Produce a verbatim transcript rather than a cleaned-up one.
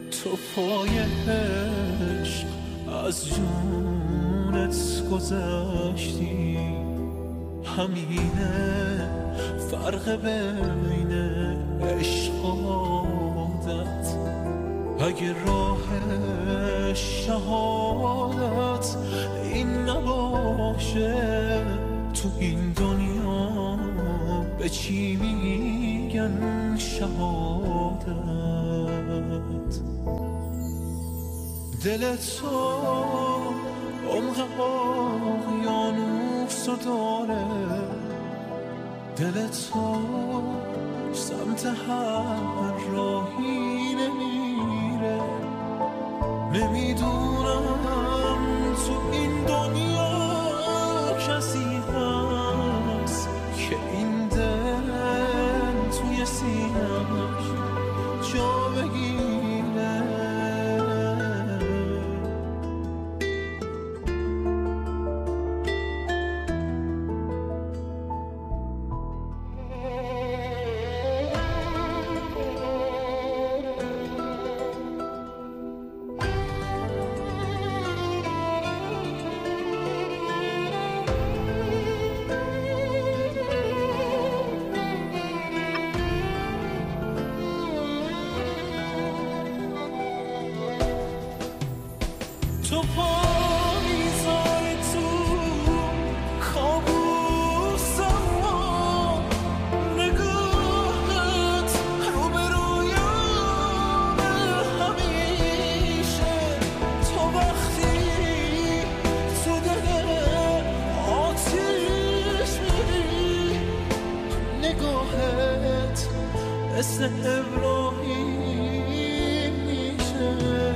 تو پای عشق از جونت گذشتی، همینه فرق بین عشق و عادت. اگه راه شهادت این نباشه، تو این دنیا به چی میگن شهادت؟ دل تو عمق اقیانوس داره، دل تو سمت هر راهی نمیره. نمیدونم تو این دنیا کسی هست که این دل توی سینه‌اش جا بگیره. تو پا میذاری تو کابوسم، نگاهت رو به رویانه همیشه. تو وقتی تو دل آتیش میری، نگاهت مثل ابراهیم میشه.